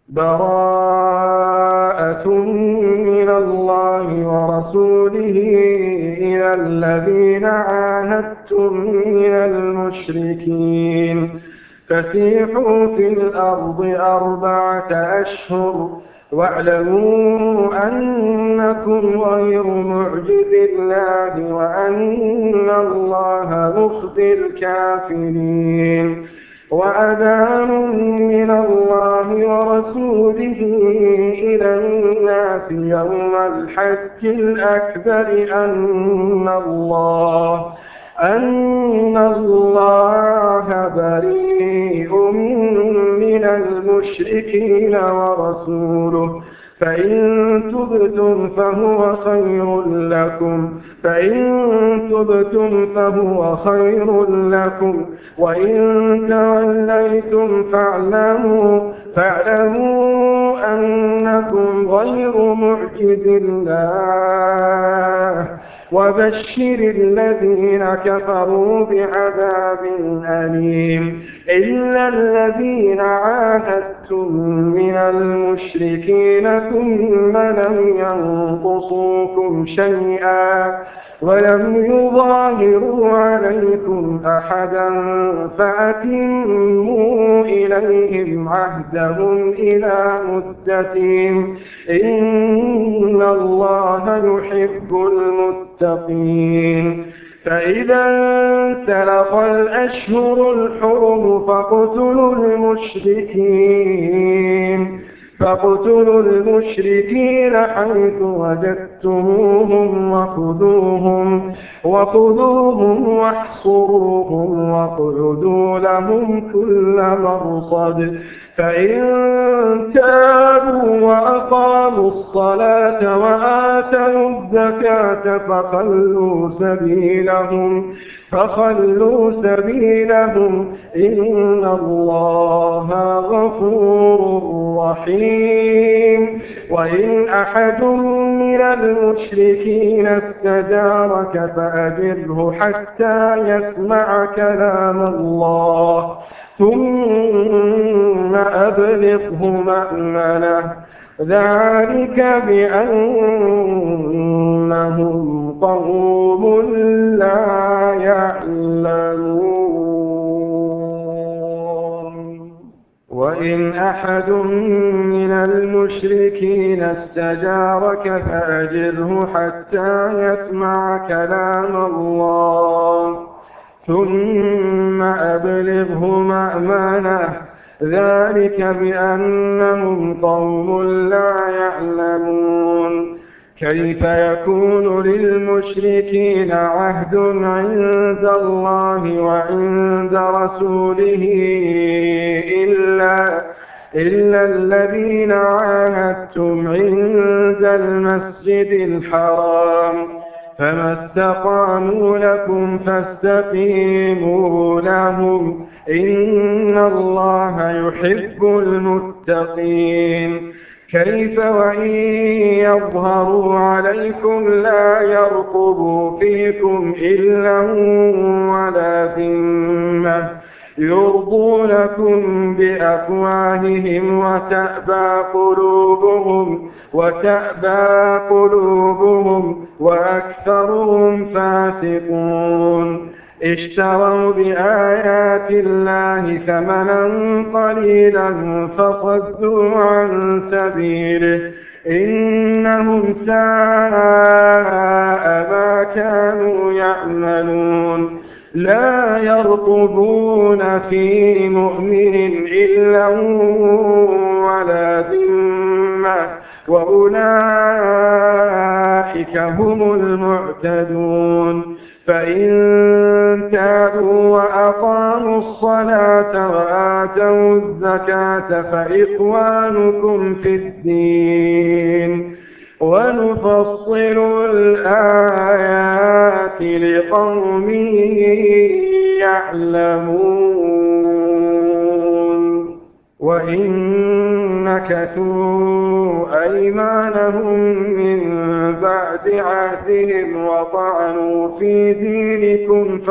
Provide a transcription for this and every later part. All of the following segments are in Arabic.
براءة من الله ورسوله إلى الذين عاهدتم من المشركين فسيحوا في الأرض 4 أشهر واعلموا أنكم غير معجز الله وأن الله مخزي الكافرين وأذان من الله ورسوله إلى الناس يوم الحج الأكبر أن الله بريء من المشركين ورسوله فإن تبتم فهو خير لكم وإن توليتم فاعلموا أنكم غير معجز الله وبشر الذين كفروا بعذاب أليم إلا الذين عاهدتم من المشركين ثم لم ينقصوكم شيئا ولم يظاهروا عليكم أحدا فأتموا إليهم عهدهم إلى مدتهم إن الله يحب المتقين فإذا انسلخ الأشهر الحرم فاقتلوا المشركين حيث وجدتموهم وخذوهم واحصروهم واقعدوا لهم كل مرصد فإن تابوا وأقاموا الصلاة وآتوا الزكاة فخلوا سبيلهم إن الله غفور رحيم وإن أحد من المشركين استجارك فأجره حتى يسمع كلام الله ثم أبلغه مأمنه ذلك بأنهم قوم لا يعلمون وإن أحد من المشركين استجارك فأجره حتى يسمع كلام الله ثم أبلغه مأمنه ذلك بأنهم قوم لا يعلمون كيف يكون للمشركين عهد عند الله وعند رسوله إلا الذين عاهدتم عند المسجد الحرام فما استقاموا لكم فاستقيموا لهم إن الله يحب المتقين كيف وإن يظهروا عليكم لا يرقبوا فيكم إلا ولا ذمة يرضونكم بأفواههم وتأبى قلوبهم وأكثرهم فاسقون اشتروا بآيات الله ثمنا قليلا فصدوا عن سبيله إنهم ساء ما كانوا يعملون لا يرقبون في مؤمن إلا ولا ذمة وأولئك هم المعتدون فإن تابوا وأقاموا الصلاة وآتوا الزكاة فإخوانكم في الدين ونفصل الآيات لقوم يعلمون وإن نكثوا أيمانهم من بعد عهدهم وطعنوا في دينكم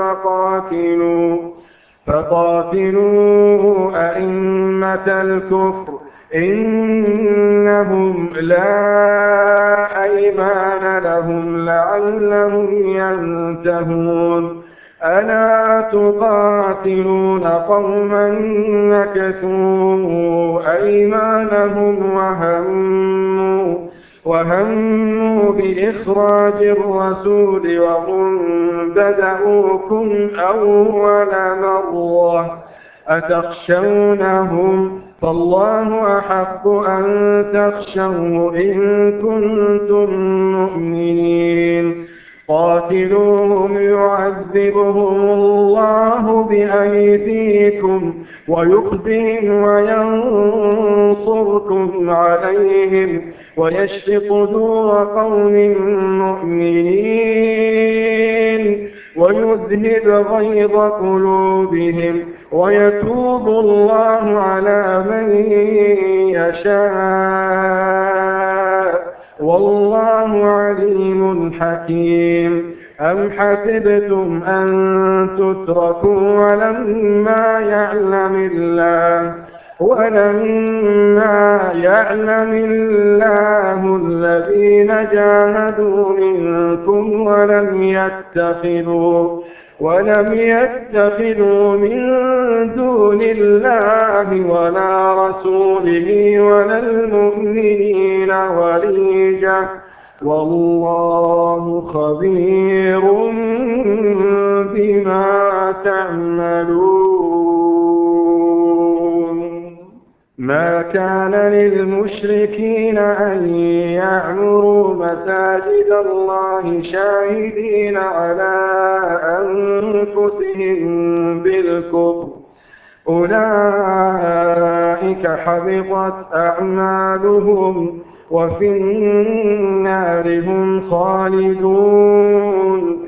فقاتلوا أئمة الكفر إنهم لا أيمان لهم لعلهم ينتهون ألا تقاتلون قوما نكثوا أيمانهم وهموا بإخراج الرسول وهم بدأوكم أول مرة أتخشونهم فالله أحق أن تخشوه إن كنتم مؤمنين قاتلوهم يعذبهم الله بأيديكم ويخزهم وينصركم عليهم ويشف صدور قوم مؤمنين ويذهب غيظ قلوبهم ويتوب الله على من يشاء والله عليم حكيم أم حسبتم أن تتركوا ولما يعلم الله الذين جاهدوا منكم ولم يتخذوا من دون الله ولا رسوله ولا المؤمنين وليجة والله خبير بما تعملون ما كان للمشركين أن يعمروا مساجد الله شاهدين على أنفسهم بالكفر أولئك حبطت أعمالهم وفي النار هم خالدون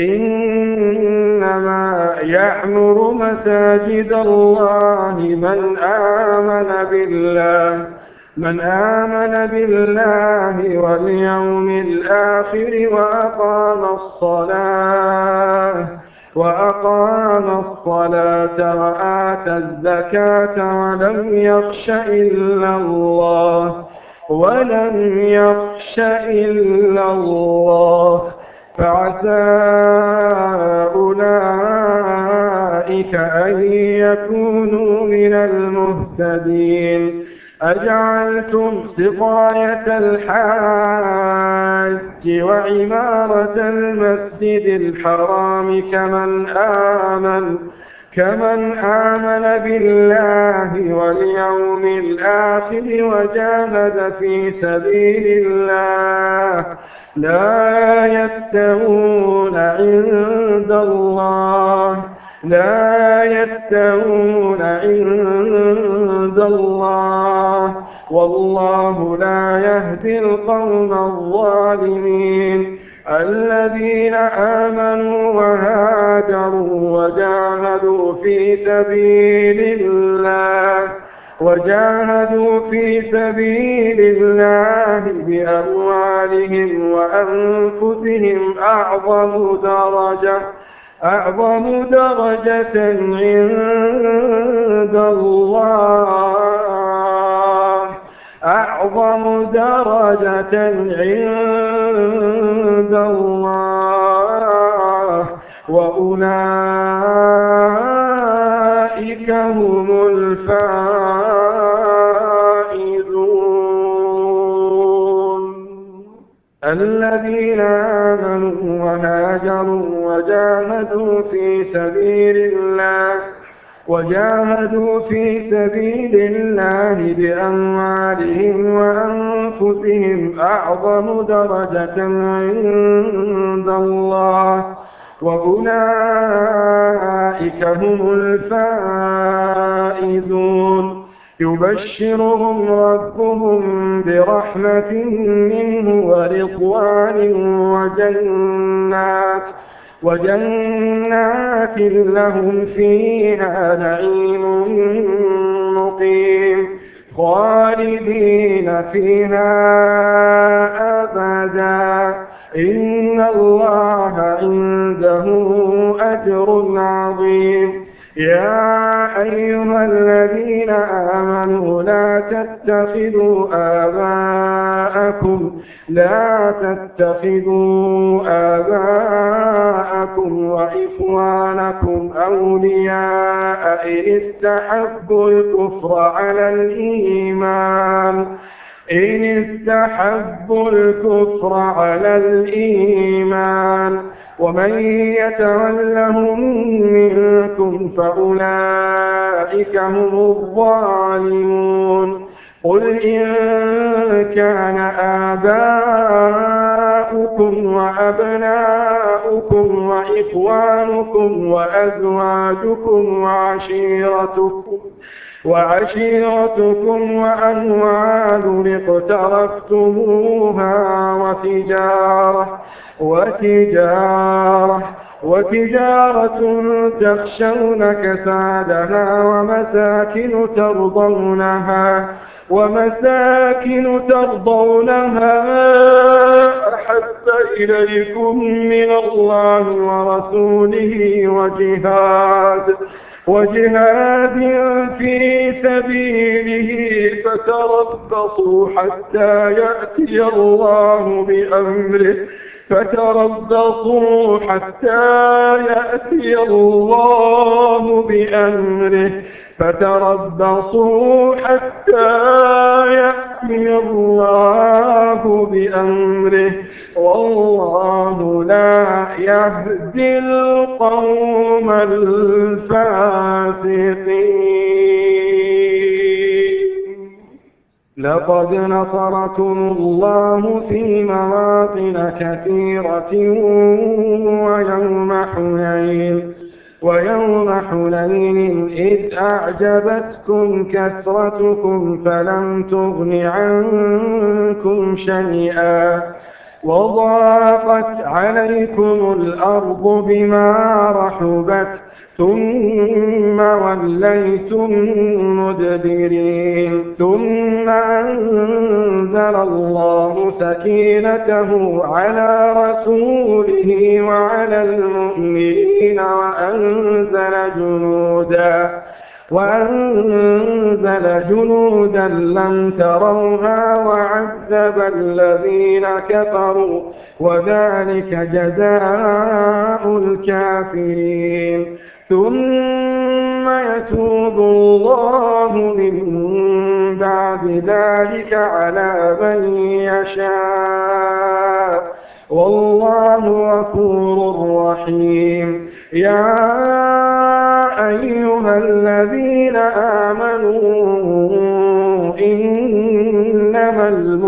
إنما يعمر مساجد الله من آمن بالله واليوم الآخر وأقام الصلاة وآتى الزكاة ولم يخش إلا الله فعسى أولئك أن يكونوا من المهتدين أجعلتم سقاية الحاج وعمارة المسجد الحرام كمن آمن بالله واليوم الآخر وجاهد في سبيل الله لا يستوون عند الله والله لا يهدي القوم الظالمين الذين آمنوا وهاجروا وجاهدوا في سبيل الله بأموالهم وأنفسهم أعظم درجة عند الله وأولئك هم الفائزون الذين آمنوا وهاجروا وجاهدوا في سبيل الله بأموالهم وأنفسهم أعظم درجة عند الله وأولئك هم الفائزون يبشرهم ربهم برحمة منه ورضوان وجنات لهم فيها نعيم مقيم خالدين فيها أبدا إن الله عنده أجر عظيم يا أيها الذين آمنوا لا تتخذوا آباءكم وإخوانكم أولياء إن استحبوا الكفر على الإيمان ومن يتولهم منكم فأولئك هم الظالمون قل إن كان آباؤكم وأبناؤكم وإخوانكم وأزواجكم وعشيرتكم وأموال اقترفتموها وتجارة تخشون كسادها ومساكن ترضونها أحب إليكم من الله ورسوله وجهاد في سبيله فتربصوا حتى يأتي الله بأمره والله لا يهدي القوم الفاسقين. لقد نصركم الله في مواطن كثيرة ويوم حنين إذ أعجبتكم كثرتكم فلم تغن عنكم شيئا وضاقت عليكم الأرض بما رحبت ثم وليتم مدبرين ثم أنزل الله سكينته على رسوله وعلى المؤمنين وأنزل جنودا لم تروها وعذب الذين كفروا وذلك جزاء الكافرين ثم يتوب الله من بعد ذلك على من يشاء والله غفور رحيم. يا أيها الذين آمنوا إنما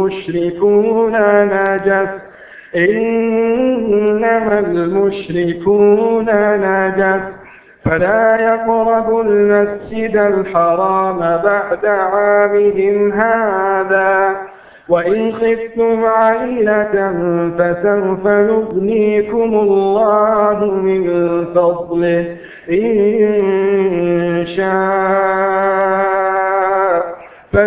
المشركون نجس فلا يقربوا المسجد الحرام بعد عامهم هذا وإن خفتم عيلة فسوف يغنيكم الله من فضله إن شاء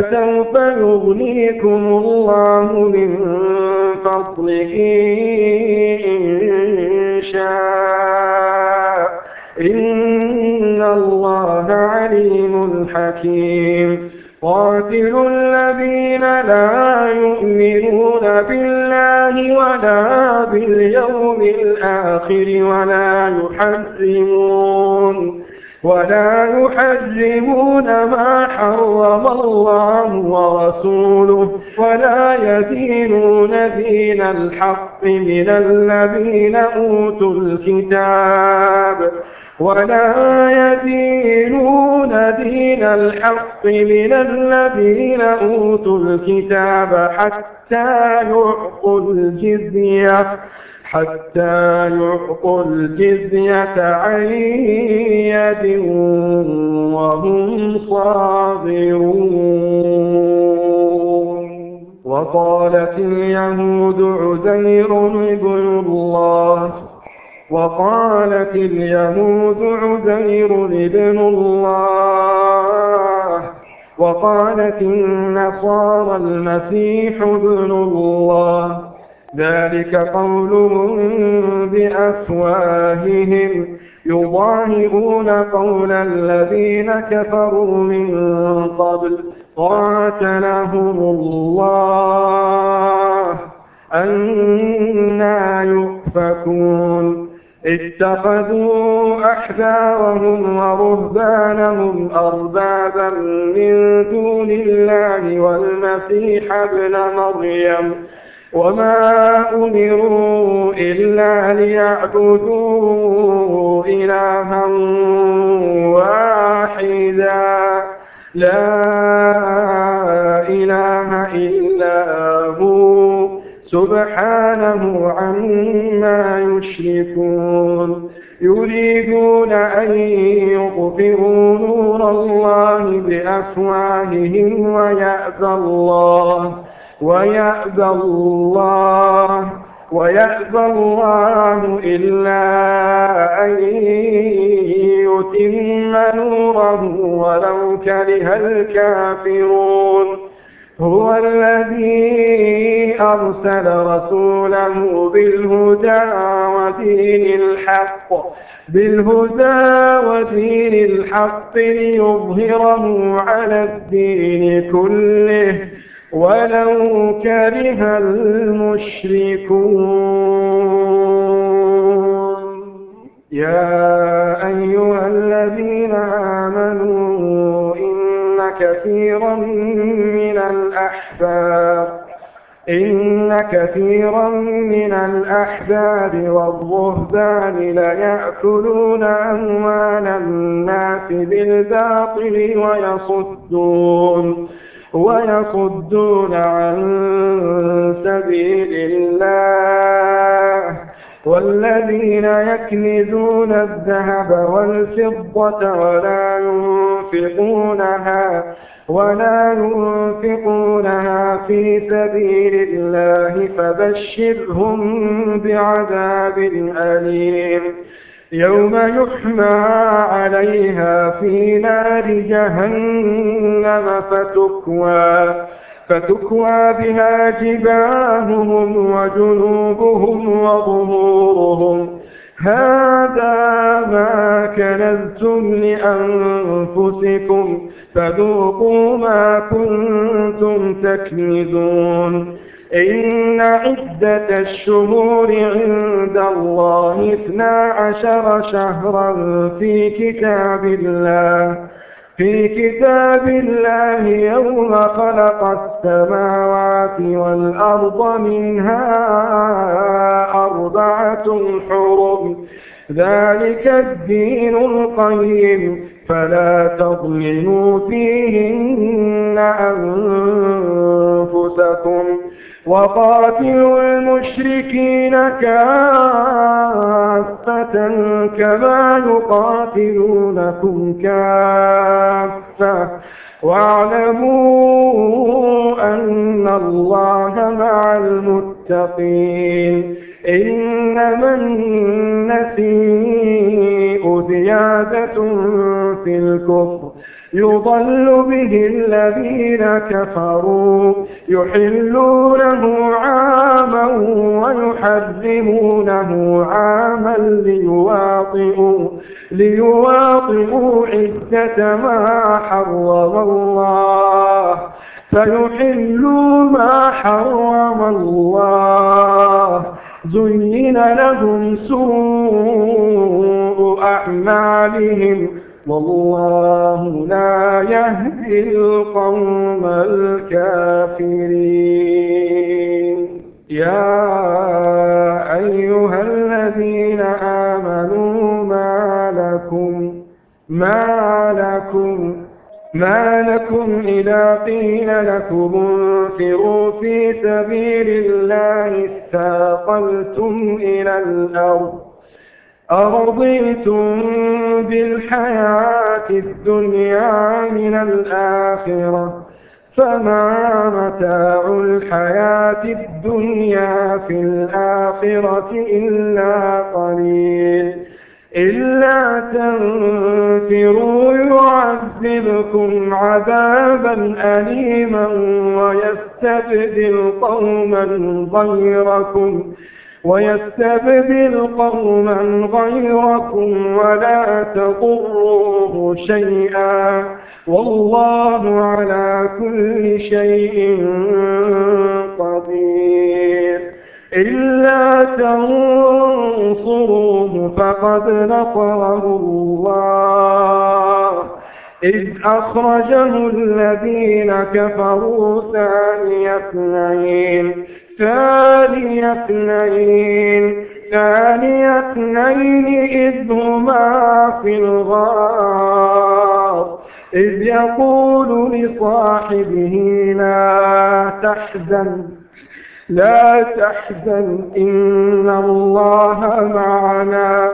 إن الله عليم حكيم. قاتلوا الذين لا يؤمنون بالله ولا باليوم الآخر ولا يحرمون ما حرم الله ورسوله ولا يدينون دين الحق من الذين أوتوا الكتاب حتى يعطوا الجزية عن يد وهم صاغرون. وقالت اليهود عزير ابن الله وقالت النصارى المسيح ابن الله ذلك قولهم بأفواههم يضاهئون قول الذين كفروا من قبل قاتلهم الله أنى يؤفكون اتخذوا أحبارهم ورهبانهم أربابا من دون الله والمسيح ابن مريم وما أمروا إلا ليعبدوا إلها واحدا لا إله إلا هو سبحانه عما يشركون يريدون أن يطفئوا نور الله بأفواههم ويأبى الله إلا أن يتم نوره ولو كره الكافرون هو الذي أرسل رسوله بالهدى ودين الحق ليظهره على الدين كله ولو كره المشركون يا أيها الذين آمنوا إن كثيرا من الأحبار والرهبان ليأكلون أموال الناس بالباطل ويصدون عن سبيل الله والذين يكنزون الذهب والفضة ولا ينفقونها في سبيل الله فبشرهم بعذاب أليم يوم يحمى عليها في نار جهنم فتكوى بها جباههم وجنوبهم وظهورهم هذا ما كنزتم لأنفسكم فذوقوا ما كنتم تكنزون إن عدة الشهور عند الله 12 شهرا في كتاب الله يوم خلق السماوات والأرض منها 4 حرم ذلك الدين القيم فلا تظلموا فيهن أنفسكم وقاتلوا المشركين كافة كما يقاتلونكم كافة واعلموا أن الله مع المتقين إنما النسيء زيادة في الكفر يضل به الذين كفروا يحلونه عاما ويحرمونه عاما ليواطئوا عدة ما حرم الله فيحلوا ما حرم الله زين لهم سوء أعمالهم والله لا يهدي القوم الكافرين يا أيها الذين آمنوا ما لكم إذا قيل لكم انفروا في سبيل الله اثاقلتم إلى الأرض أرضيتم بالحياة الدنيا من الآخرة فما متاع الحياة الدنيا في الآخرة إلا قليل إلا تنفروا يعذبكم عذابا أليما ويستبدل قوما غيركم ويستبدل قوما غيركم ولا تضروه شيئا والله على كل شيء قدير. إلا تنصروه فقد نصره الله إذ أخرجه الذين كفروا ثاني اثنين إذ هما في الغار إذ يقول لصاحبه لا تحزن إن الله معنا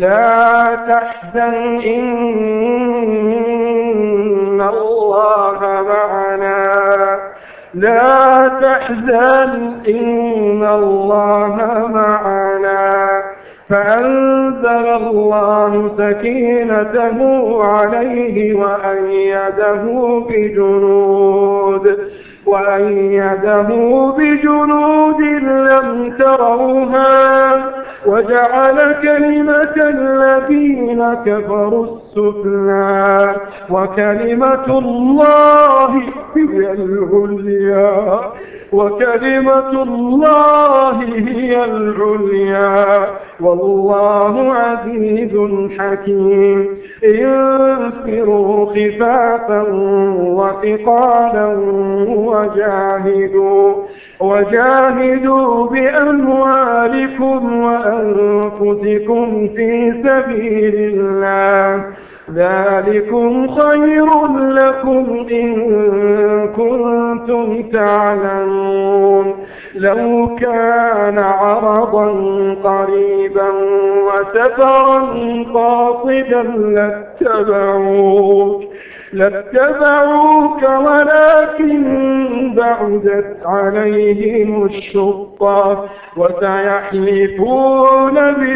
فأنزل الله سكينته عليه وأيده بجنود لم تروها وجعل كلمة الذين كفروا السفلى وكلمة الله هي العليا والله عزيز حكيم. انفروا خفافا وثقالا وجاهدوا بأموالكم وأنفسكم في سبيل الله ذلكم خير لكم إن كنتم تعلمون. لو كان عرضا قريبا وسفرا قاصدا لاتبعوك ولكن بعدت عليهم الشقة وسيحلفون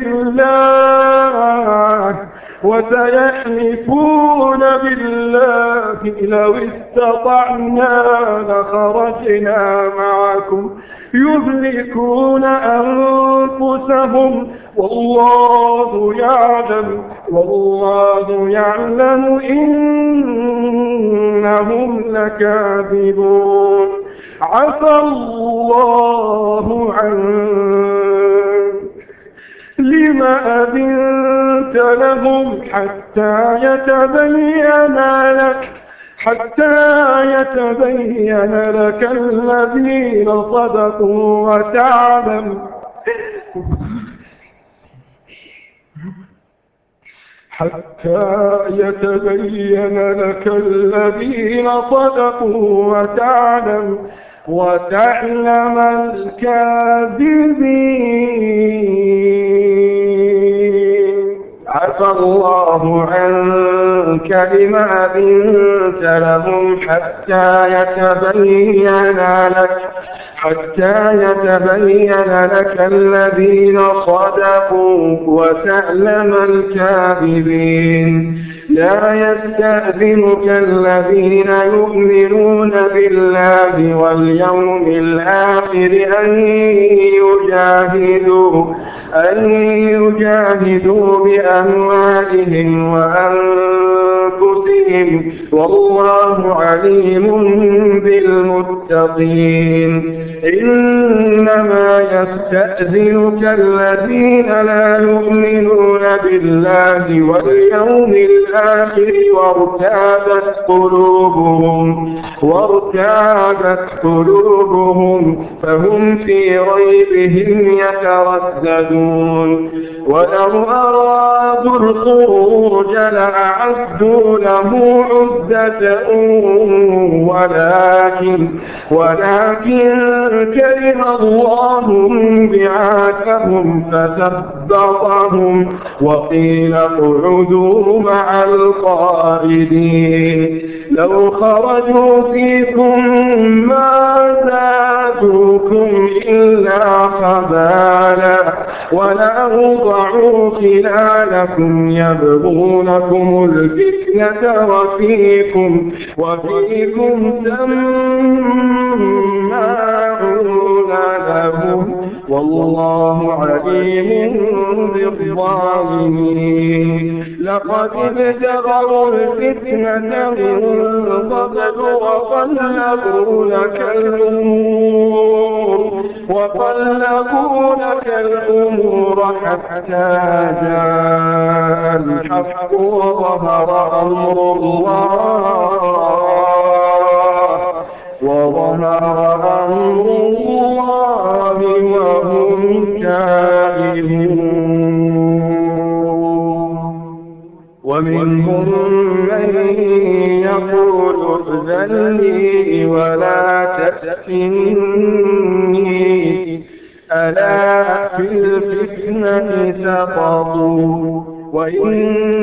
بالله لو استطعنا لخرجنا معكم يهلكون أنفسهم والله يعلم إنهم لكاذبون. عفى الله عنك لما أذنت لهم حتى يتبين لك الذين صدقوا وتعلم الكاذبين. عفى الله عنك لما أذنت لهم حتى يتبين لك الذين صدقوا وتعلم الكاذبين. لا يستأذنك الذين يؤمنون بالله واليوم الآخر أن يجاهدوا بأموالهم وأنفسهم والله عليم بالمتقين. إنما يستأذنك الذين لا يؤمنون بالله واليوم الآخر وارتابت قلوبهم فهم في ريبهم يترددون. ولو أرادوا الخروج لأعدوا له عدة ولكن كره الله بعاثهم فثبطهم وقيل اقعدوا مع القائدين. لو خرجوا فيكم ما زادوكم إلا خبالا ولأوضعوا خلالكم يبغونكم الفتنة وفيكم سماعون لهم والله عليم بالظالمين. لقد ابتغوا الفتنة من قبل وقلبوا لك الأمور حتى جاء الحق وظهر أمر الله وهم كارهون. ومنهم من يقول ائذن لي ولا تفتني ألا في الفتنة سقطوا وإن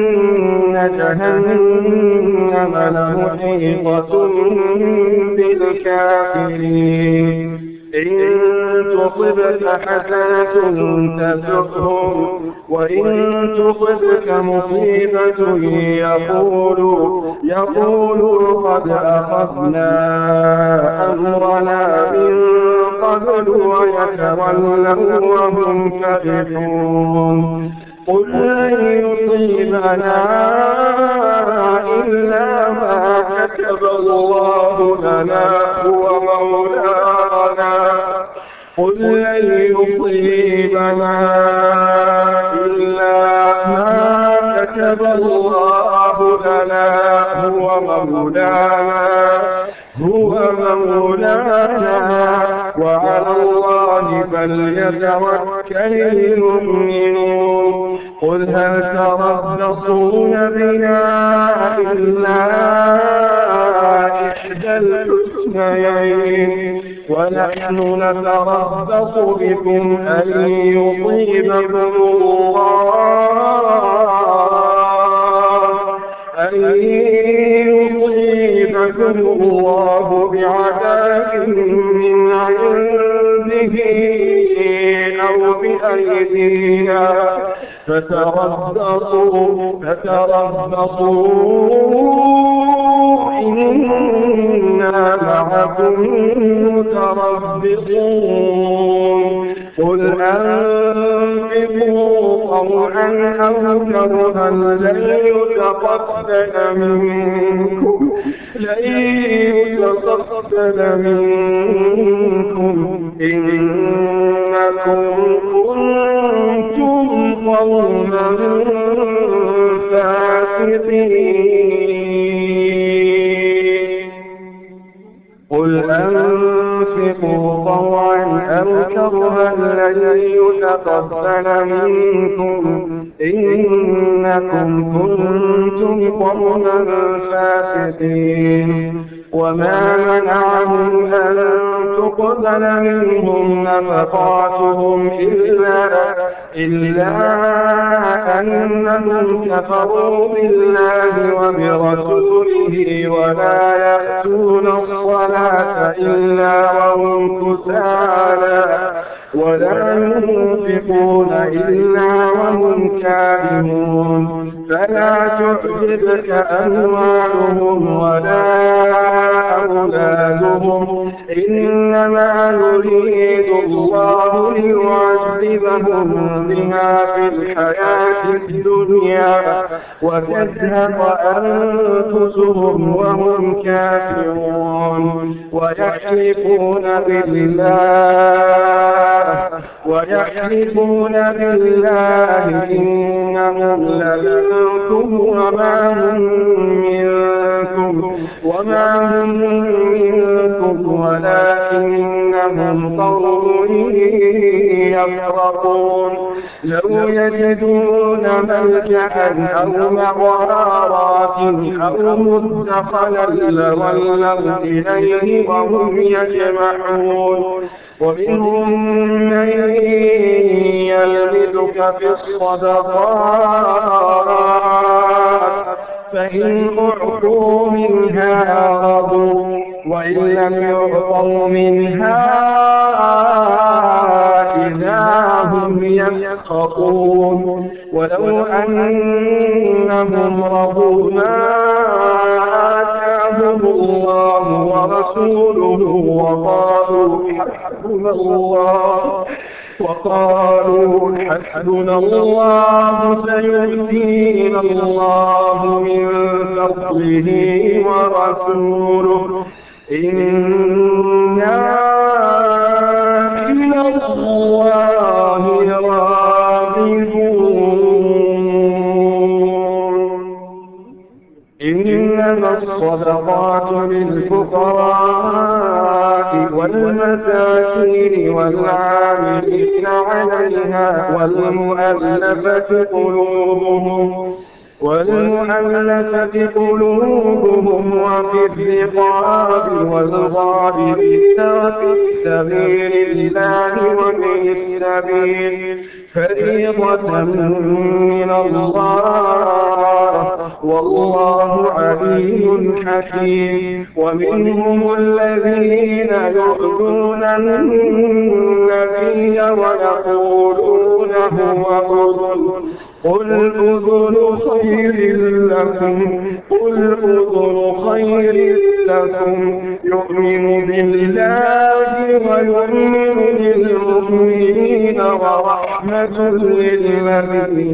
جهنم لمحيطة بالكافرين. إن تصبك حسنة تسؤهم وإن تصبك مصيبة يقولوا قد أخذنا أمرنا من قبل ويتولوا وهم فرحون. قل لن يصيبنا إلا ما كتب الله لنا هو مولانا. قل لن يصيبنا إلا ما كتب الله لنا هو مولانا وعلى الله فليتوكل المؤمنون. قل هل تربصون بنا إلا إحدى الحسنيين ونحن نتربص بكم أن يصيبكم الله بعذاب من عنده أو بأيدينا فتربصوا إنا معكم متربصون. قل أنفقوا طوعا أو كرها لن يتقبل منكم إنكم كنتم قوما فاسقين. قل أنفقوا طوعا أو كرها لن يتقبل منكم إنكم كنتم قوما فاسقين. وما منعهم أن تقبل منهم نفقاتهم إلا أنهم كفروا بالله وبرسوله ولا يأتون الصلاة إلا وهم كسالى ولا ينفقون إلا وهم كارهون. فلا تعجبك أموالهم ولا أولادهم إنما يريد الله ليعذبهم بها في الحياة الدنيا وتزهق أنفسهم وهم كافرون. ويحلفون بالله إنهم لمنكم وما هم منكم ولكنهم قوم يفرقون. لو يجدون ملجأ أو مغارات أو مدخلا لولوا إليه وهم يجمعون. ومنهم من يلمزك في الصدقات فإن أعطوا منها رضوا وإن لم يعطوا منها إذا هم يسخطون. ولو أنهم رضوا ما آتاهم فأخذهم الله ورسوله وقالوا حسبنا الله سيؤتينا الله من فضله ورسوله إنا إلى الله راغبون إنما الصدقات للفقراء والمساكين والعاملين عليها والمؤلفة قلوبهم وفي الرقاب والغارمين وفي سبيل الله وفي السبيل فريضة من الله والله عليم حكيم ومنهم الذين يؤذون النبي ويقولون هو أذن قل أذن خير لكم يؤمن بالله ويؤمن للمؤمنين ورحمة للذين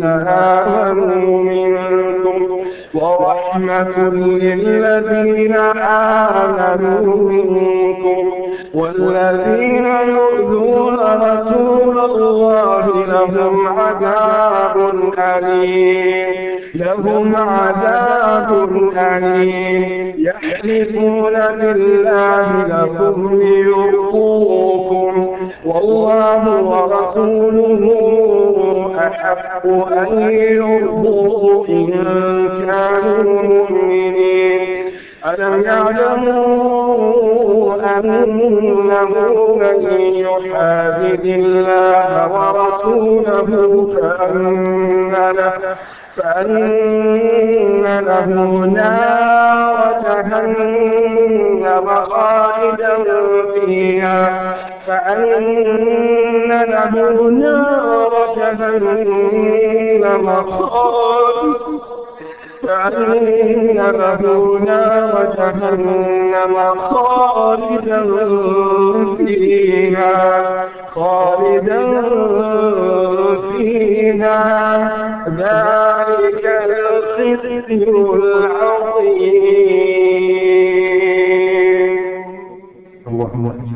آمنوا منكم والذين يؤذون رسول الله لهم عذاب أليم يحلفون بالله لكم ليرضوكم والله ورسوله أحق أن يرضوه إن كانوا مؤمنين ألم يعلموا أنه من يحادد الله ورسوله فأن له نار جهنم خالدا فيها خالدا فيها ذلك الخزي العظيم.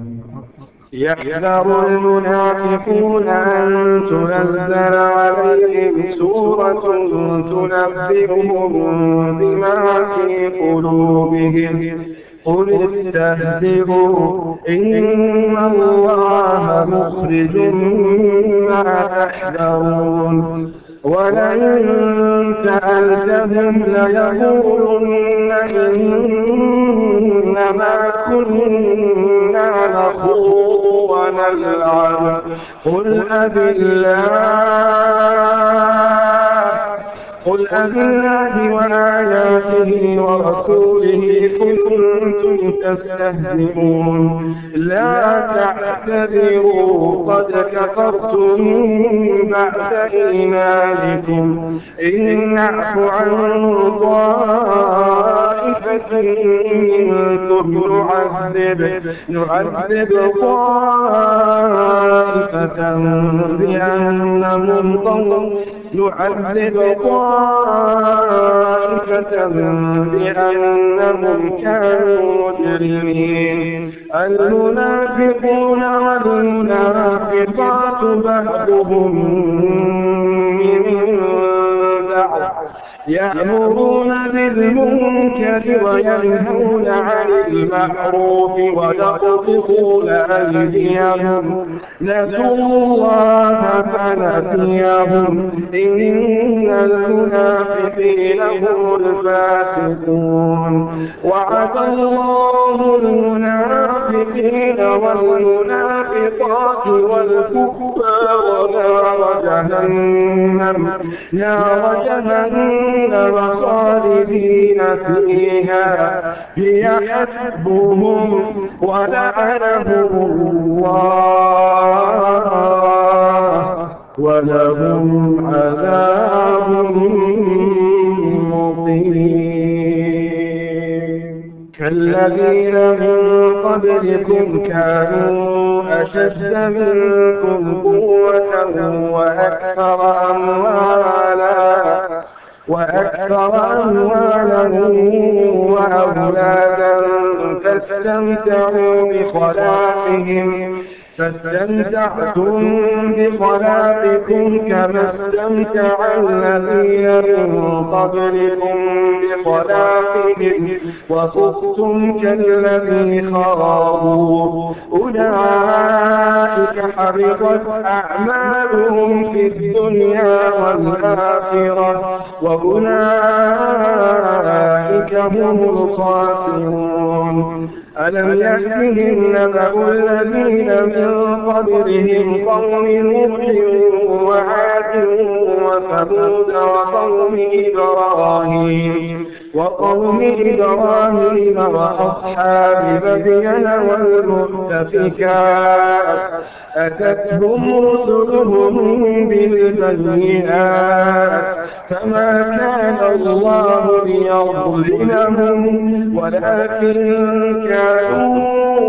يحذر المنافقون أن تنزل عليهم سورة تنبئهم بما في قلوبهم قل استهزئوا إن الله مخرج ما تحذرون ولئن سألتهم ليقولن إنما كنا نخوض ونلعب قل أبالله وآياته ورسوله كنتم تستهزئون لا تعتذروا قد كفرتم بعد إيمانكم إن نعف عن طائفة منكم نعذب طائفة بأنهم كانوا مجرمين المنافقون والمنافقات بعضهم من بعض يأمرون بالمنكر وينهون عن المعروف ويقبضون أيديهم نسوا الله فنسيهم إن المنافقين هم الفاسقون وعد الله المنافقين والمنافقات والكفار نار جهنم خالدين فيها هي حسبهم ولعنهم الله ولهم عذاب مقيم. الذين من قبلكم كانوا أشد منكم قوة وأكثر أموالا وأولادا فاستمتعتم بخلاقكم كما استمتع الذين من قبلكم بخلاقهم وخضتم كالذي خاضوا أولئك حبطت أعمالهم في الدنيا والآخرة وأولئك هم الخاسرون. ألم يأتهم نبأ الذين من قبلهم قوم نوح وعاد وثمود وقوم إبراهيم وأصحاب مدين والمؤتفكات أتتهم رسلهم بالبينات فما كان الله ليظلمهم ولكن كانوا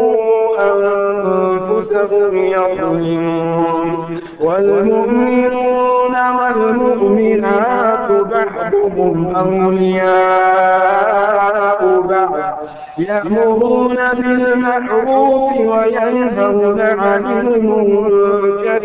أنفسهم يظلمون. والمؤمنون والمؤمنات بعضهم أولياء بعض يأمرون بالمعروف وينهون عن المنكر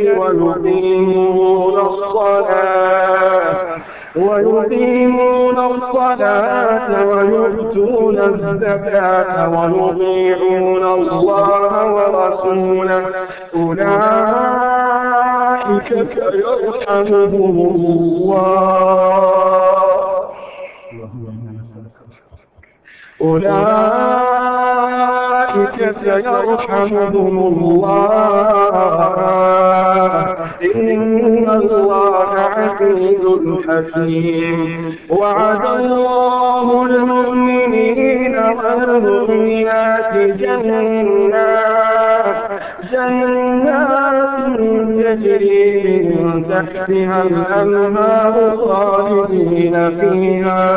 ويقيمون الصلاة ويؤتون الزكاة ويطيعون الله ورسوله أولئك سيرحمهم الله إن الله عزيز حكيم. وعد الله المؤمنين والمؤمنات جنات تجري من تحتها الأنهار خالدين فيها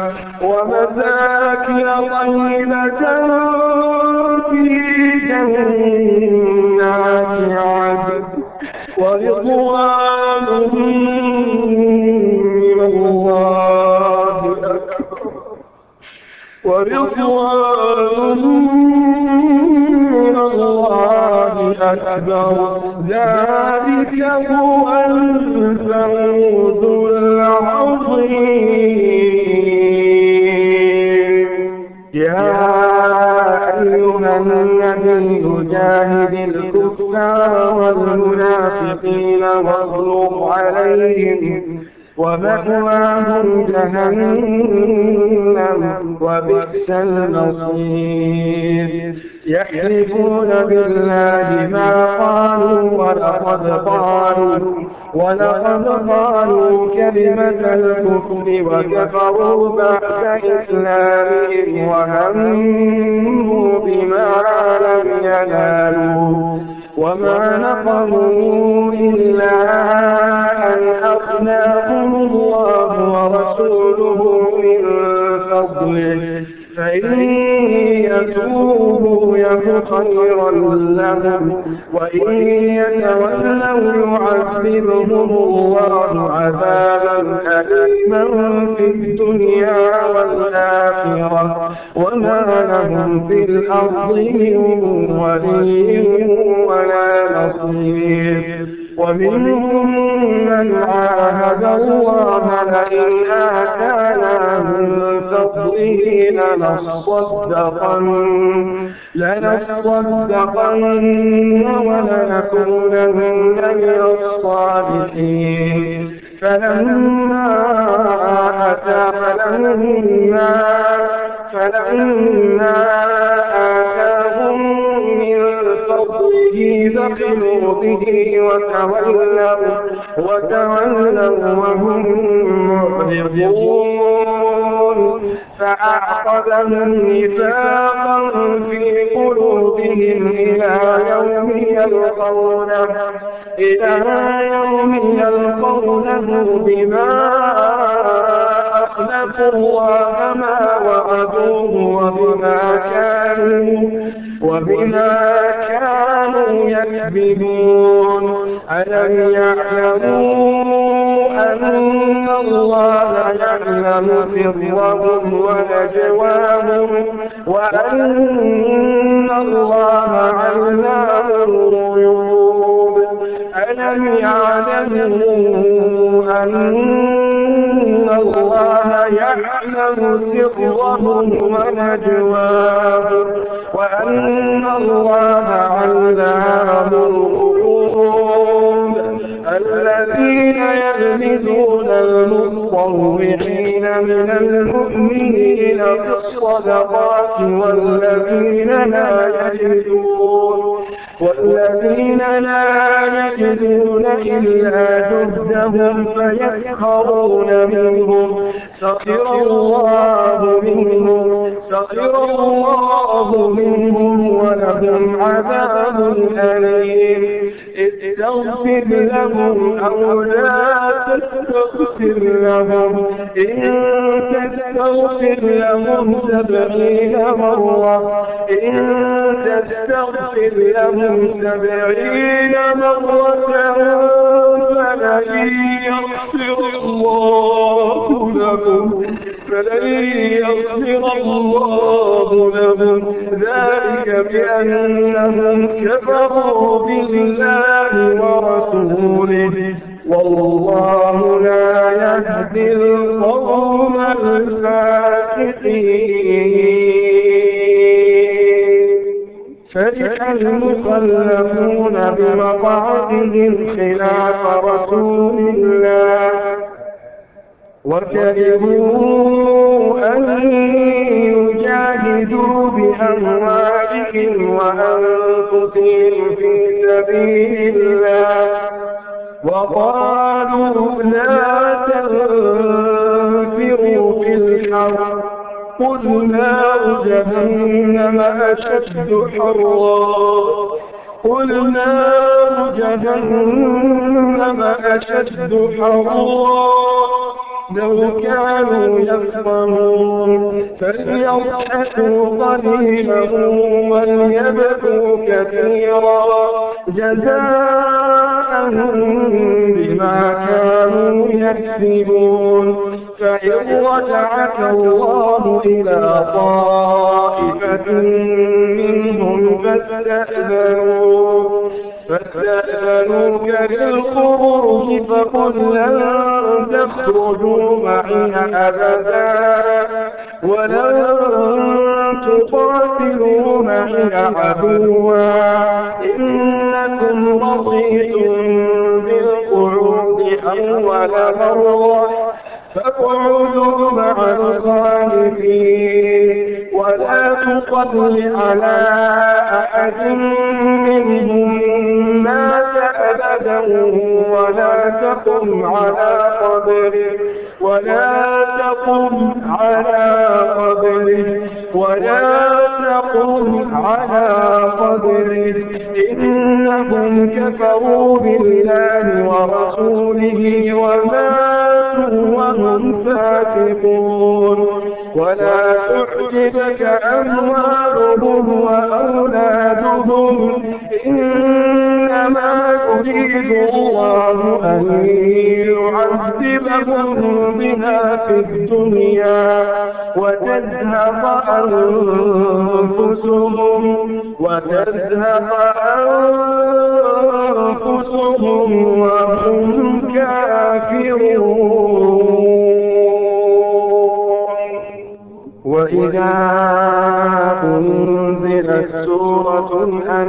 ومساكن طيبة في جنات عدن ورضوان من الله أكبر ذلك هو الفوز العظيم. يا أيها النبي جاهد الكفار والمنافقين واغلظ عليهم ومأواهم جهنم وبئس المصير. يحلفون بالله ما قالوا ولقد قالوا كلمة الكفر وكفروا بعد إسلامهم وهموا بما لم ينالوا وما نقموا إلا أن أغناهم الله ورسوله من فضله فإن يتوبوا يك خيرا لهم وإن يتولوا يعذبهم الله عذابا أليما في الدنيا والآخرة وما لهم في الأرض من ولي ولا نصير. ومنهم من عاهد الله لئن آتانا من فضله لنصدقن ولنكونن من الصالحين. فلما آتاهم من فضله بخلوا به وتولوا وهم معرضون. فأعقبهم نفاقا في قلوبهم إلى يوم يلقونه بما أخلفوا الله ما وعدوه وبما كانوا يكذبون ألم يعلموا أن الله يعلم سرهم ونجواهم وأن الله علام الغيوب ألم يعلموا أن الله يعلم سرهم ونجواهم وأن الله علام الغيوب الذين يلمزون المطوعين من المؤمنين في الصدقات والذين لا يجدون إلا جهدهم فيسخرون منهم سخر الله منهم ولهم عذاب أليم استغفر لهم أو لا تستغفر لهم إن تستغفر لهم 70 مرة فلن يغفر الله لهم ذلك بأنهم كفروا بالله ورسوله والله لا يهدي القوم الفاسقين فرح المخلفون بمقعدهم خلاف رسول الله وكرهوا أن يجاهدوا بأموالهم وأنفسهم في سبيل الله وقالوا لا تنفروا في الحرب قل نار جهنم أشد حرا لو كانوا يفقهون فليضحكوا قليلا وليبكوا كثيرا جزاء بما كانوا يكسبون فإن رجعك الله إلى طائفة منهم فاستأذنوك للخروج فقل لن تخرجوا معي أبدا ولن تقاتلوا معي عدوا إنكم رضيتم بالقعود أول مرة فاقعدوا مع الخالفين ولا تصل على أحد منهم مات أبدا ولا تقم على قبره إنهم كفروا بالله ورسوله وماتوا وهم فاسقون ولا تعجبك أموالهم وأولادهم إنما يريد الله أن يعذبهم بها في الدنيا وتذهب أنفسهم وهم كافرون وإذا أنزلت سورة أن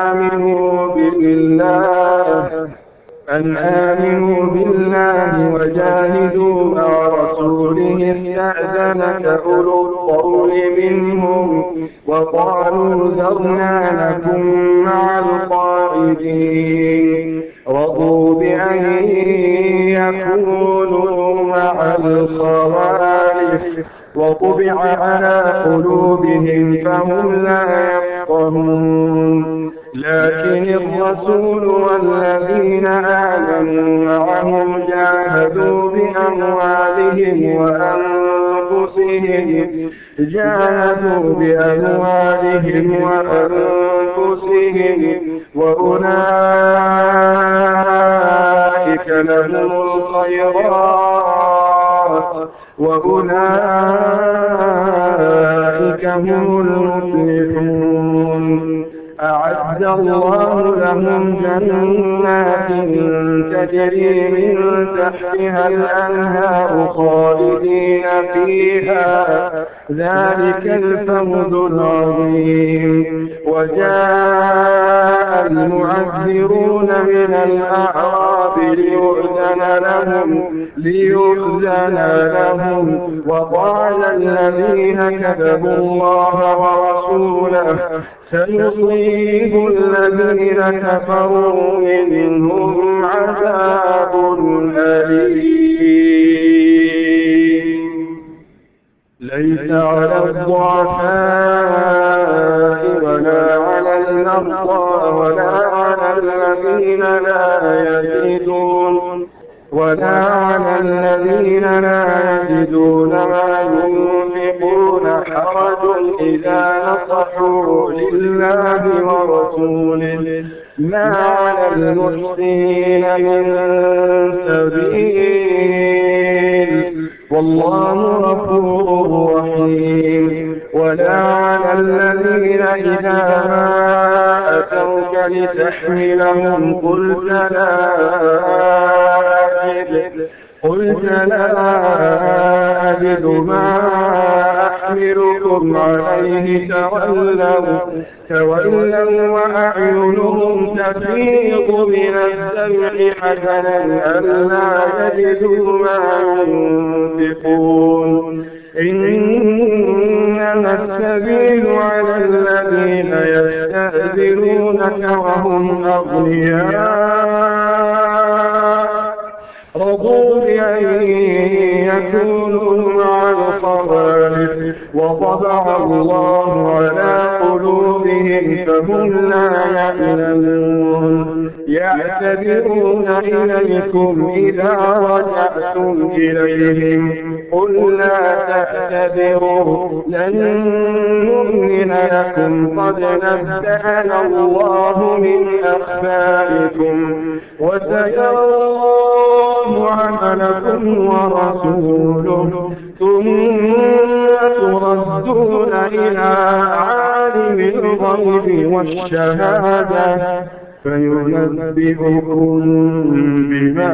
آمنوا بالله وجاهدوا مع رسوله استأذنك أولو الطول منهم وقالوا ذرنا نكن مع القاعدين رضوا بأن يكونوا مع الخوالف وطبع على قلوبهم فهم لا يفقهون لكن الرسول والذين آمنوا معه جاهدوا بأموالهم وأنفسهم وأولئك لهم الخيرات وأولئك هم المفلحون. أعد الله لهم جنات تجري من تحتها الأنهار خالدين فيها، ذلك الفوز العظيم. وجاء المعذرون من الأعراب ليؤذن لهم وقال الذين كذبوا الله ورسوله سيصيب الذين كفروا منهم عذاب أليم. ليس على الضعفاء ولا على المرضى ولا على الذين لا يجدون ما ينفقون حرج إذا نصحوا لله ورسوله، ما على المحسنين من سبيل والله غفور رحيم. ولا على الذين إذا أتوك لتحملهم قلت لا أجد ما أحملكم عليه تولوا وأعينهم تفيض من الدمع حزنا ألا يجدوا ما ينفقون. إنما السبيل على الذين يستأذنونك وهم أغنياء رضوا بأن يكونوا مع الخوالف وطبع الله على قلوبهم فهم لا يعلمون. يعتذرون إليكم إذا رجعتم إليهم قل لا تعتذروا لن نؤمن لكم قد نبأنا الله من أخباركم وسيرى الله عملكم ورسوله ثم تردون إلى عالم الغيب والشهادة فينبئكم بما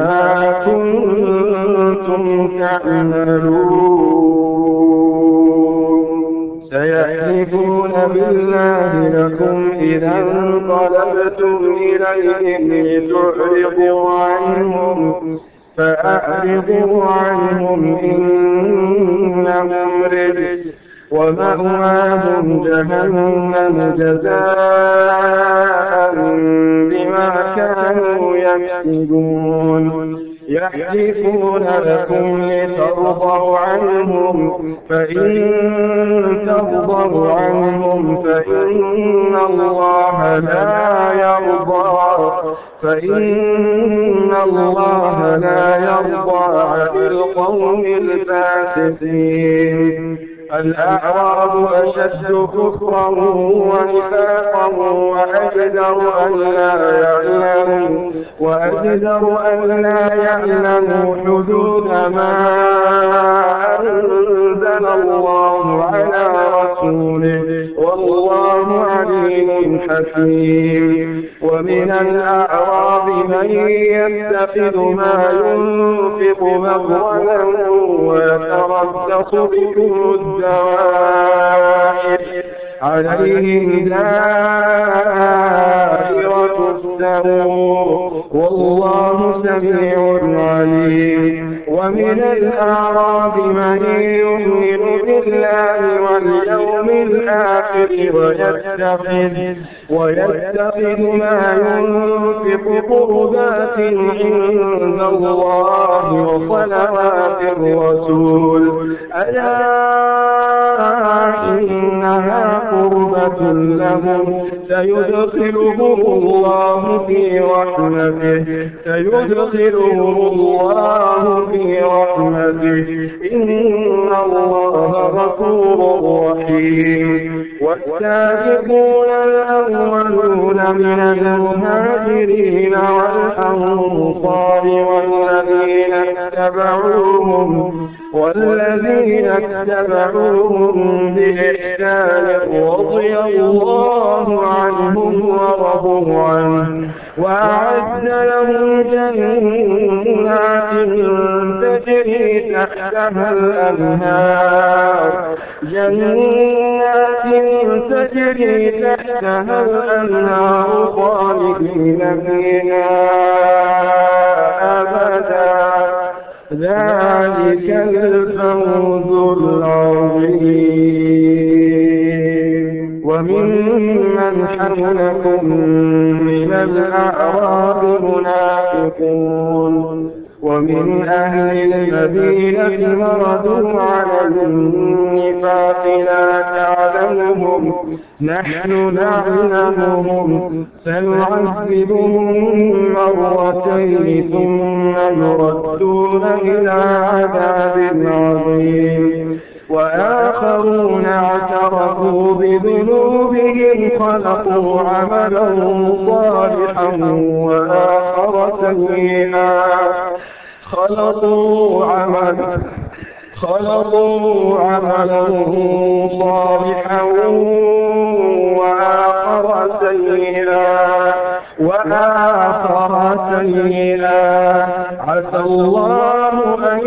كنتم تعملون. سيحلفون بالله لكم إذا انقلبتم إليهم لتعرضوا عنهم فأعرضوا عنهم إنهم رجس ومأواهم جهنم جزاء بما كانوا يكسبون. يحلفون لكم لترضوا عنهم فإن ترضوا عنهم فإن الله لا يرضى عن القوم الفاسقين. الأعراب أشد كفرا ونفاقا وأجدر أن لا يعلموا حدود ما أنزل الله على رسوله والله عليم حكيم. ومن الأعراب من يتخذ ما ينفق مغرما ويتربص بكم الدوائر عليهم دائرة وتفتروا والله سميع عليم. ومن الأعراب من يؤمن بالله واليوم الآخر ويتخذ ما ينفق قربات عند الله وصلوات الرسول ألا إنها قربة لهم سيدخلهم الله في رحمته إن الله غفور رحيم. والسابقون الأولون من المهاجرين والأنصار والذين اتبعوهم بإحسان رضي الله عنهم ورضوا عنه وأعد لهم جنات تجري تحتها الأنهار خالدين فيها أبدا ذلك الفوز العظيم. وممن حولكم من الأعراب منافقون ومن أهل المدينة مردوا على النفاق لا تعلمهم نحن نعلمهم سنعذبهم مرتين ثم يردون إلى عذاب عظيم. وآخرون اعترفوا بذنوبهم خلقوا عملا صالحا وآخر سيئا عسى الله أن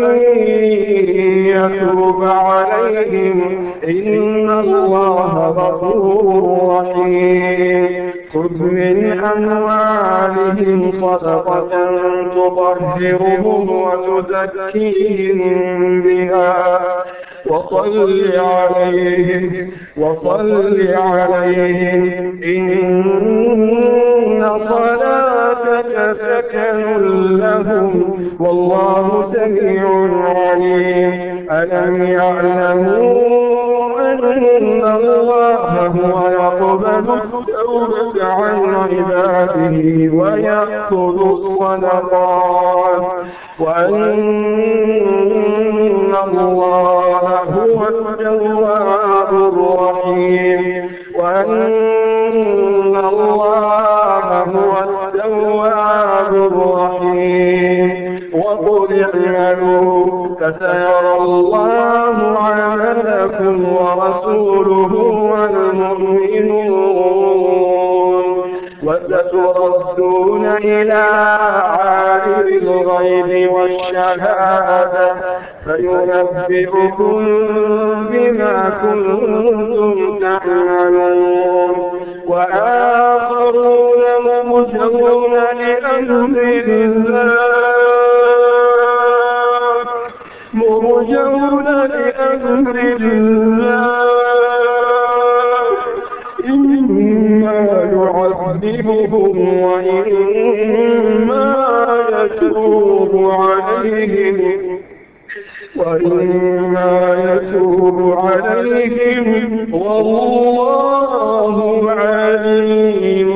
يتوب عليهم إن الله غفور رحيم. خذ من أموالهم صدقة تطهرهم وتزكيهم بها وصل عليهم إن صلاتك سكن لهم والله سميع عليم. ألم يعلموا أن الله هو يقبل التوبة عن عباده ويأخذ الصدقات وأن الله هو التواب الرحيم وقل اعملوا فسيرى الله عملكم ورسوله والمؤمنون وستردون إلى عالم الغيب والشهادة فينبئكم بما كنتم تعملون. وآخرون مرجون لأمر الله إما يعذبهم وإما يتوب عليهم والله عليم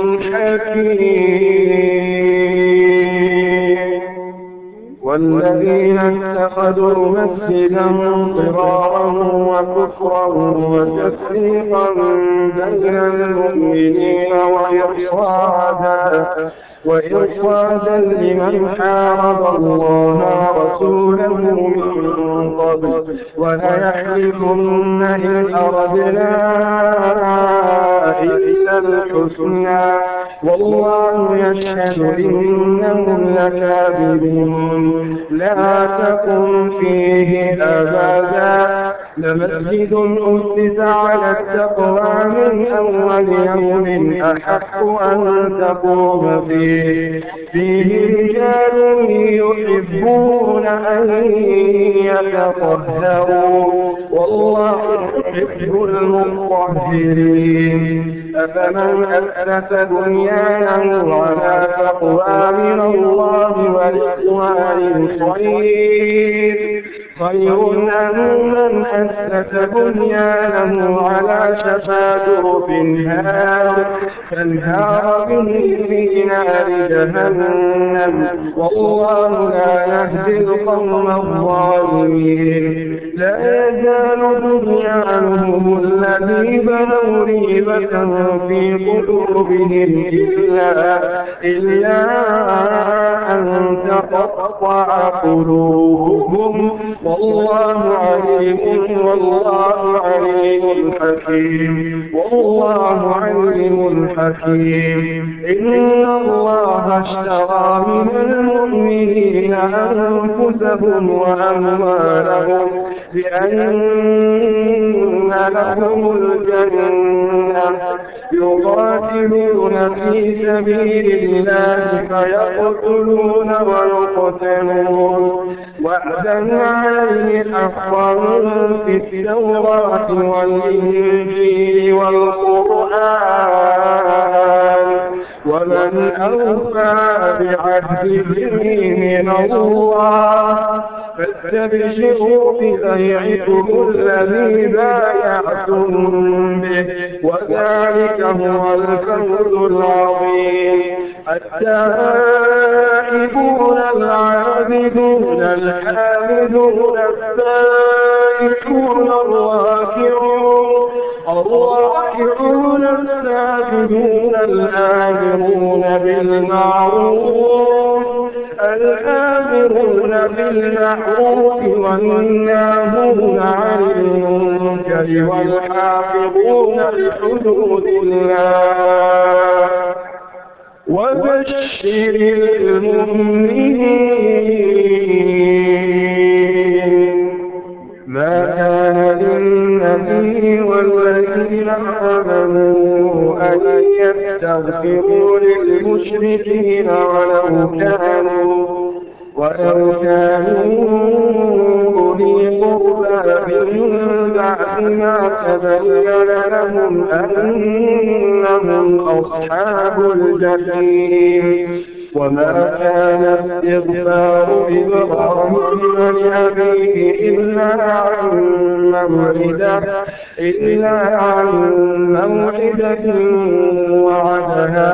حكيم. والذين اتخذوا مسجدا ضرارا وكفرا وتفريقا بين المؤمنين وإرصادا لمن حارب الله ورسوله من قبل وليحلفن إن أردنا إلا الحسنى والله يشهد إنهم لكاذبون. لا تقم فيه أبدا لمسجد أسس على التقوى من أول يوم أحق أن تقوم فيه رجال يحبون أن يتطهروا والله يحب المطهرين. أفمن أسس بنيانه على تقوى من الله ورضوان خير أم من أسس بنيانه على شفا جرف فانهار به في نار جهنم والله لا يهدي القوم الظالمين. لا يزال بنيانهم الذي بنوا ريبة في قلوبهم إلا أن تقطع قلوبهم والله عليم حكيم. إن الله اشترى من المؤمنين أنفسهم وأموالهم بأن لهم الجنة يقاتلون في سبيل الله فيقتلون ويقتلون وعدا عليه حقا في التوراة والإنجيل والقرآن ومن أوفى بعهده من الله فاستبشروا ببيعكم الذي بايعتم به وذلك هو الفوز العظيم. التائبون العابدون الحامدون السائحون الراكعون الساجدون الآمرون بالمعروف والناهون عن المنكر والحافظون لحدود الله وبشر المؤمنين. ما كان للنبي والذين آمنوا أن يستغفروا للمشركين ولو كانوا أولي قربى من بعد ما تبين لهم أنهم أصحاب الجحيم. وما كان استغفار إبراهيم لأبيه إلا عن موعدة وعدها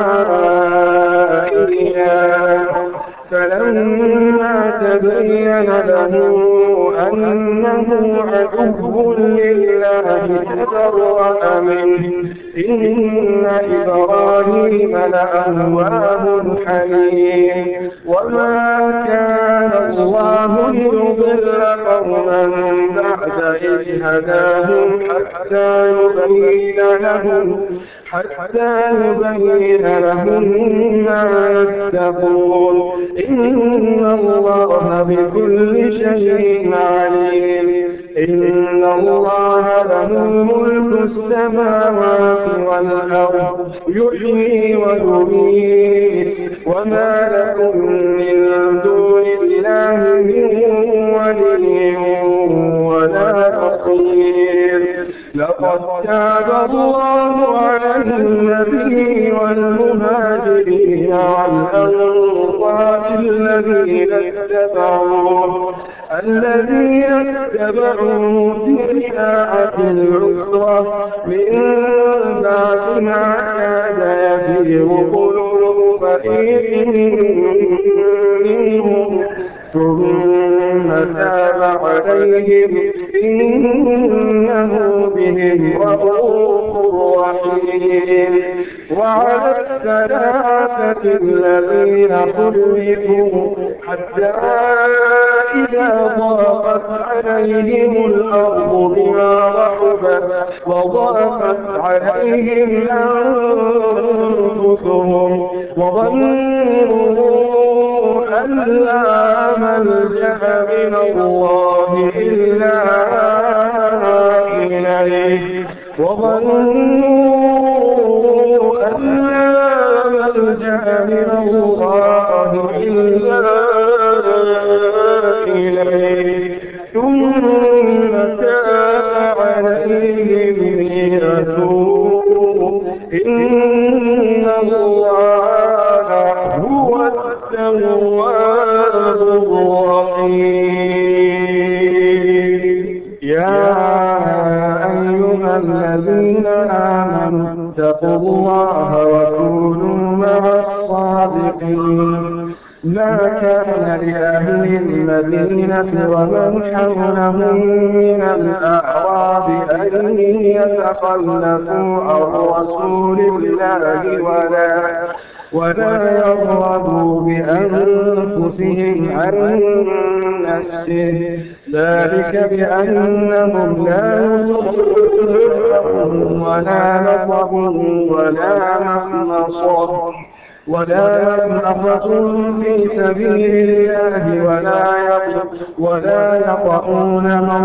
إياه فلما تبين له أنه عدو لله تبرأ منه إن إبراهيم لأواه حليم. وما كان الله ليضل قوما بعد إذ هداهم حتى يبين لهم ما يتقون. إن الله بكل شيء عليم. إن الله له ملك السماوات والأرض يحيي ويميت وما لكم من دون الله من ولي ولا نصير. لقد تاب الله على النبي والمهاجرين والأنصار الذين اتبعوه في ساعة العسرة من بعد ما كاد يزيغ قلوب فريق منهم ثم تاب عليهم إنه بهم رؤوف رحيم. وعلى الثلاثة الذين خلفوا حتى إذا ضاقت عليهم الأرض بما رحبت وضاقت عليهم أنفسهم وظنوا أن لا ملجأ من الله إلا إليه وظنوا أن لا ملجأ من الله إلا إليه ثم تاب عليهم ليتوبوا إن الله هو التواب الرحيم. يا أيها الذين آمنوا اتقوا الله وكونوا مع الصادقين. ما كان لأهل المدينة ومن حولهم من الأعراب أن يتخلفوا عن رسول الله ولا يرغبوا بأنفسهم عن نفسه ذلك بأنهم لا يصدقون ولا نصب ولا مخمصة في سبيل الله ولا يطعون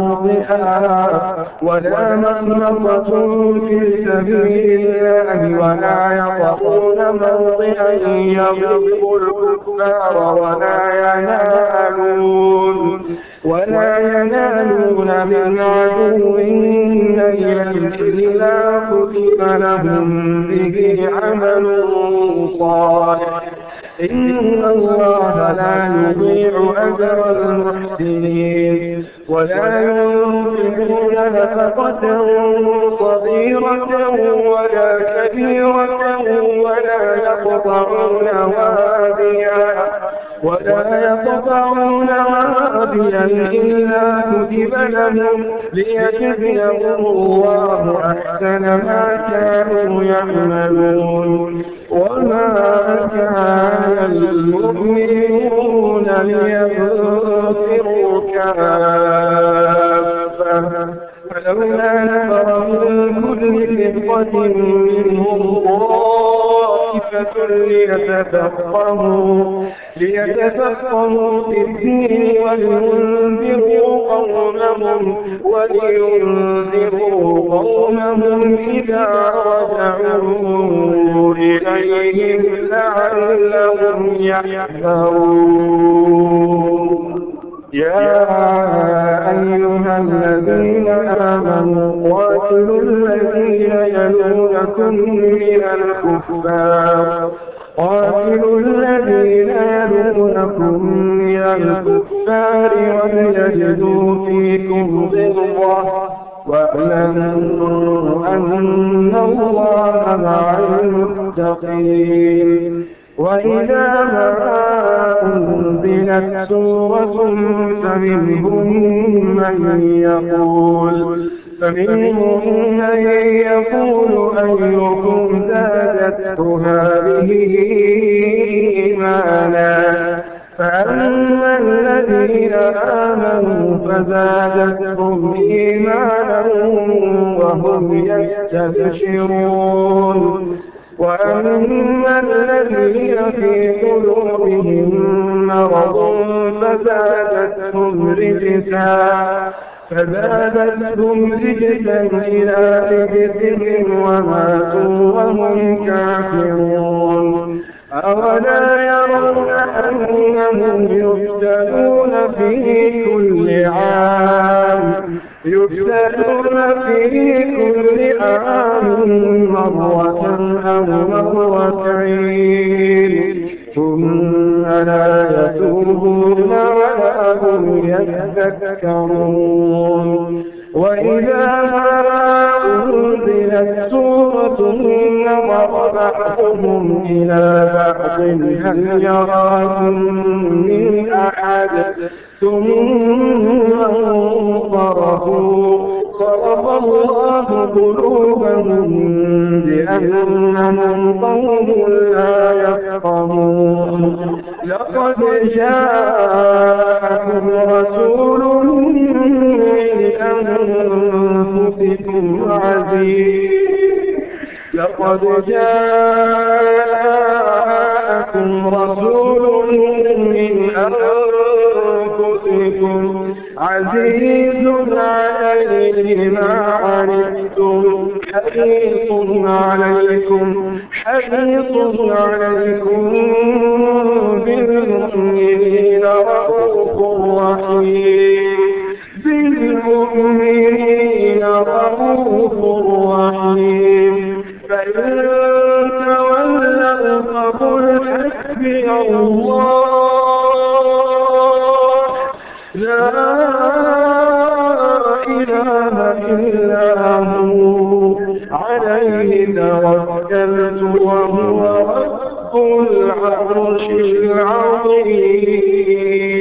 موضعا يغضب الكفار ولا ينالون من عدو نيلا إلا كتب لهم به عمل صالح إن الله لا يضيع أجر المحسنين. ولا ينفقون نفقة صغيرة ولا كبيرة ولا يقطعون واديا إلا كتب لهم ليجزيهم الله أحسن ما كانوا يعملون. وما كان المؤمنون لينفروا كافة فلولا نفر من كل فرقة منهم طائفة ليتفقهوا في الدين ولينذروا قومهم إذا رجعوا إليهم لعلهم يحذرون. يا أيها الذين آمنوا قاتلوا الذين يلونكم من الكفار وليجدوا فيكم غلظة واعلموا أن الله مع المتقين. وإذا ما أنزلت سورة فمنهم من يقول أيكم زادته هذه إيمانا فأما الذين آمنوا فزادتهم إيمانا وهم يستبشرون. وأما الذين في قلوبهم مرض فزادتهم رجسا إلى رجسهم وماتوا وهم كافرون. أولا يرون أنهم يفتنون في كل عام مرة أو مرتين ثم لا يتوبون ولا هم يذكرون. وإذا ما أنزلت سورة نظر بعضهم إلى بعض هل يراكم من أحد ثم انصرفوا صرف الله قلوبهم بأنهم قوم لا يفقهون. لقد جاءكم رسول من أنفسكم عزيز عليه ما عنتم حريص عليكم بالمؤمنين رؤوف رحيم فإن تولوا فقل حسبي الله لا إله إلا هو عليه توكلت وهو رب العرش العظيم.